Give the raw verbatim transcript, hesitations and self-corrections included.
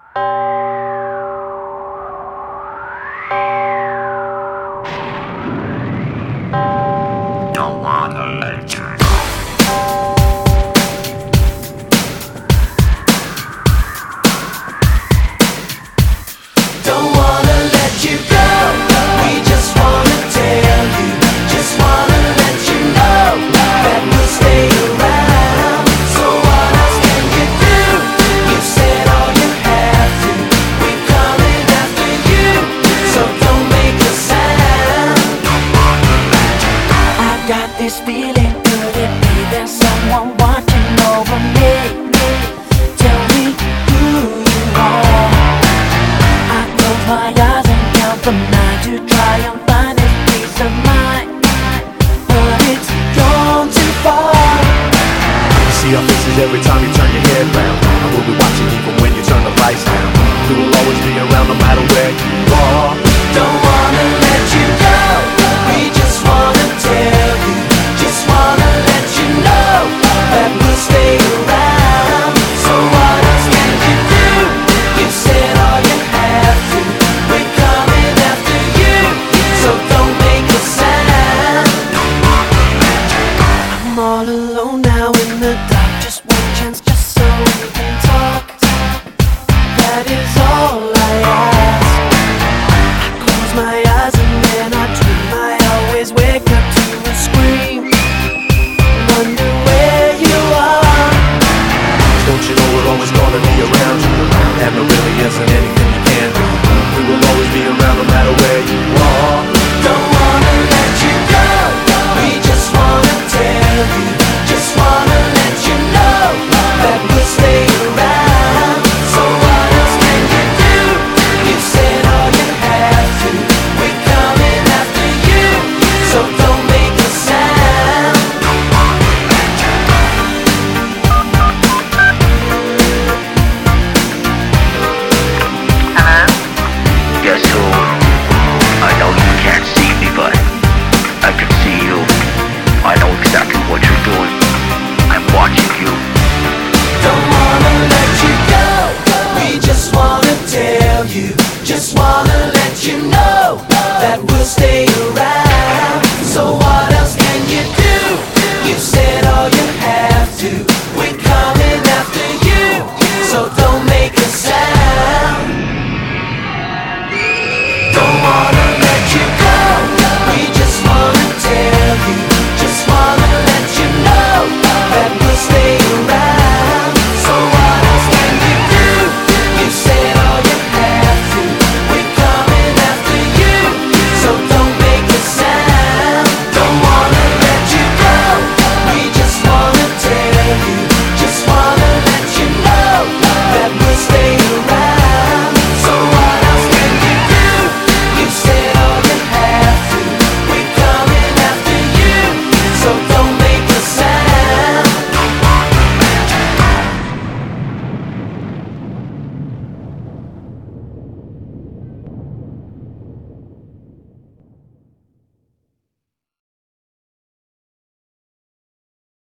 Don't wanna let you Don't wanna let you go. We just wanna tell you, just wanna let you know that we'll stay around. So what else can you do? You said all you have to. We're coming after you, so don't make a sound. I got this feeling, could it be there's someone watching over me? Tell me who you are. I close my eyes and count from nine to try and find this peace of mind, but it's gone too far. You see our faces every time you turn your head round. I will be watching even when you turn the lights down. We will always be around no matter where you are.